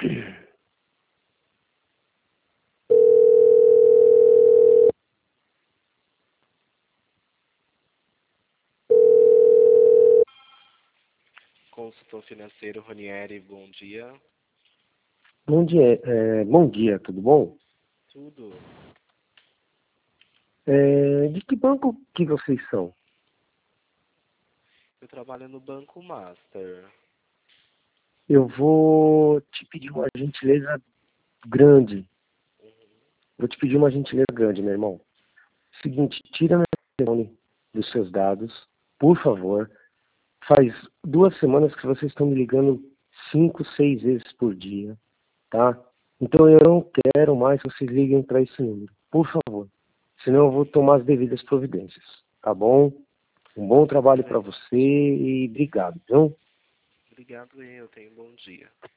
Consultor financeiro Ranieri, bom dia. Bom dia, tudo bom? Tudo. De que banco que vocês são? Eu trabalho no Banco Master. Eu vou te pedir uma gentileza grande. Vou te pedir uma gentileza grande, meu irmão. Seguinte, tira meu telefone dos seus dados, por favor. Faz 2 semanas que vocês estão me ligando 5, 6 vezes por dia, tá? Então eu não quero mais que vocês liguem para esse número, por favor. Senão eu vou tomar as devidas providências, tá bom? Um bom trabalho para você e obrigado, viu? Obrigado, eu tenho um bom dia.